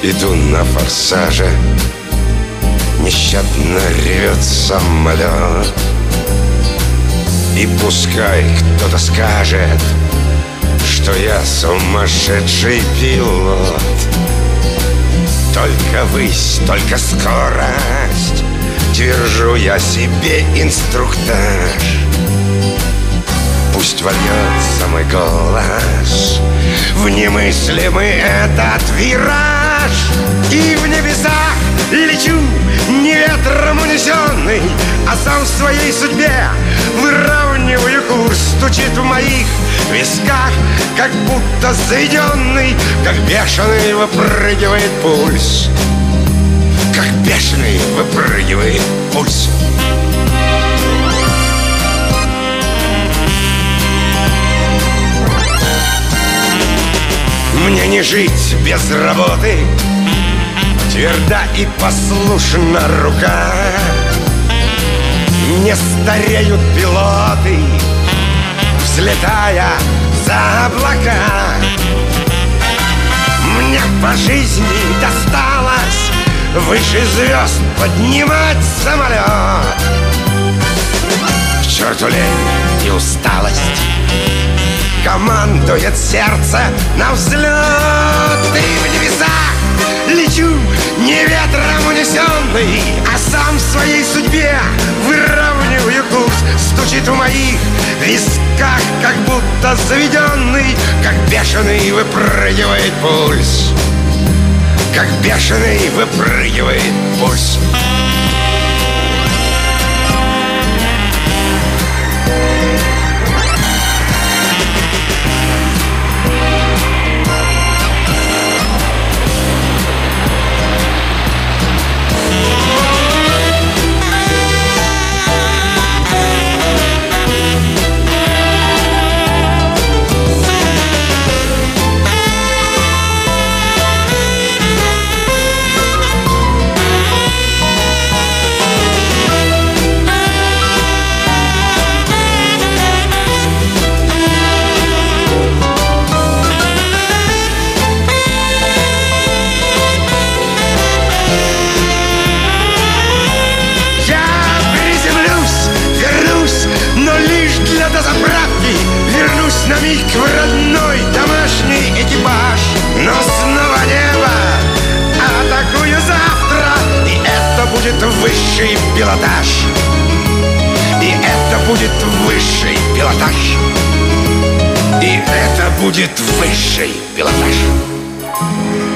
Иду на форсаже, нещадно ревет самолет. И пускай кто-то скажет, что я сумасшедший пилот. Только высь, только скорость, держу я себе инструктаж. Пусть вольется мой голос в немыслимый этот вираж. И в небесах лечу, не ветром унесенный, а сам в своей судьбе выравниваю курс. Стучит в моих висках, как будто заведенный, как бешеный выпрыгивает пульс. Как бешеный выпрыгивает пульс. Мне не жить без работы, тверда и послушна рука. Не стареют пилоты, взлетая за облака. Мне по жизни досталось выше звезд поднимать самолет. К черту лень и усталость, командует сердце на взлет. И в небесах лечу, не ветром унесенный, а сам в своей судьбе выравниваю курс. Стучит в моих висках, как будто заведенный, как бешеный выпрыгивает пульс. Как бешеный выпрыгивает пульс. На миг в родной домашний экипаж, но снова небо атакую завтра. И это будет высший пилотаж. И это будет высший пилотаж. И это будет высший пилотаж.